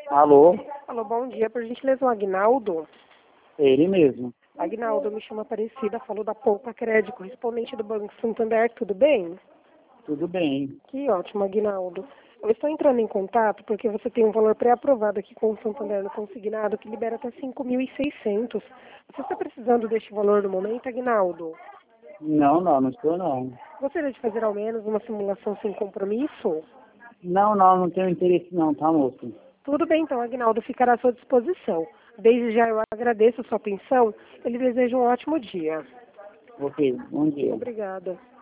Alô? Alô, bom dia. Por gentileza, o Agnaldo. Ele mesmo. Agnaldo, me chamo Aparecida, falou da Poupa Crédito, correspondente do Banco Santander, tudo bem? Tudo bem. Que ótimo, Agnaldo. Eu estou entrando em contato porque você tem um valor pré-aprovado aqui com o Santander no consignado que libera até 5.600. Você está precisando deste valor no momento, Agnaldo? Não estou não. Gostaria de fazer ao menos uma simulação sem compromisso? Não tenho interesse não, tá, moço? Tudo bem, então, Agnaldo, ficará à sua disposição. Desde já eu agradeço a sua atenção. Ele deseja um ótimo dia. Ok, bom dia. Obrigada.